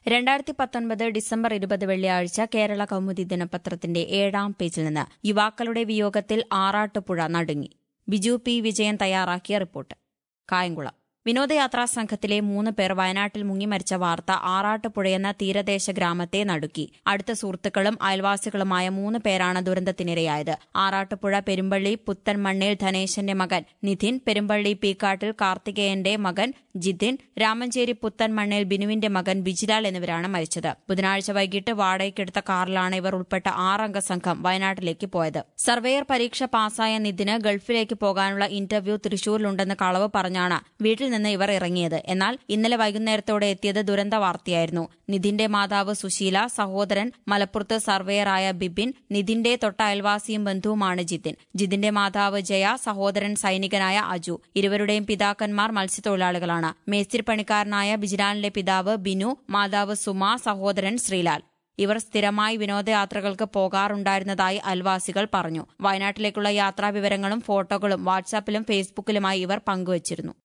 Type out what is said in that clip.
2019 December 20 വെള്ളിയാഴ്ച കേരള കൗമുദി ദിനപത്രത്തിന്റെ 7ാം പേജിൽ നിന്ന് യുവാക്കളുടെ വിയോഗത്തിൽ ആറാട്ടുപുഴ നടുങ്ങി. ബിജു പി വിജയൻ തയ്യാറാക്കിയ റിപ്പോർട്ട്. കായംകുളം വിനോദയാത്രാ സംഘത്തിലെ 3 പേർ വയനാട്ടിൽ മുങ്ങിമരിച്ച വാർത്ത ആറാട്ടുപുഴയെന്ന തീരദേശ ഗ്രാമത്തെ നടുക്കി. അടുത്ത സുഹൃത്തുക്കളും അയൽവാസികളുമായ 3 പേരാണ് ദുരന്തത്തിനിരയായത്. ആറാട്ടുപുഴ പെരുമ്പള്ളി പുത്തൻമണ്ണിൽ ധനേശന്റെ മകൻ നിധിൻ, പെരുമ്പള്ളി പീക്കാട്ടിൽ കാർത്തികേയന്റെ മകൻ ജിതിൻ, രാമഞ്ചേരി പുത്തൻമണ്ണിൽ ബിനുവിന്റെ മകൻ ബിജിലാൽ എന്നിവരാണ് മരിച്ചത്. ബുധനാഴ്ച വൈകിട്ട് വാടകയ്ക്കെടുത്ത കാറിലാണ് ഇവർ ഉൾപ്പെട്ട 6 അംഗ സംഘം വയനാട്ടിലേക്ക് പോയത്. സർവേയർ പരീക്ഷ പാസായ നിധിന് ഗൾഫിലേക്ക് പോകാനുള്ള ഇന്റർവ്യൂ തൃശൂരിലുണ്ടെന്ന് കളവ് പറഞ്ഞാണ് വീട്ടിൽ നിന്ന് ഇവർ ഇറങ്ങിയത്. എന്നാൽ ഇന്നലെ വൈകുന്നേരത്തോടെ എത്തിയത് ദുരന്ത വാർത്തയായിരുന്നു. നിധിന്റെ മാതാവ് സുശീല, സഹോദരൻ മലപ്പുറത്ത് സർവേയറായ ബിബിൻ, നിധിന്റെ തൊട്ട അയൽവാസിയും ബന്ധുവുമാണ് ജിതിൻ. ജിതിന്റെ മാതാവ് ജയ, സഹോദരൻ സൈനികനായ അജു. ഇരുവരുടെയും പിതാക്കന്മാർ മത്സ്യത്തൊഴിലാളികളാണ്. മേസ്തിരിപ്പണിക്കാരനായ ബിജിലാലിന്റെ പിതാവ് ബിനു, മാതാവ് സുമ, സഹോദരൻ ശ്രീലാൽ. ഇവർ സ്ഥിരമായി വിനോദയാത്രകൾക്ക് പോകാറുണ്ടായിരുന്നതായി അയൽവാസികൾ പറഞ്ഞു. വയനാട്ടിലേക്കുള്ള യാത്രാ വിവരങ്ങളും ഫോട്ടോകളും വാട്സാപ്പിലും ഫേസ്ബുക്കിലുമായി ഇവർ പങ്കുവച്ചിരുന്നു.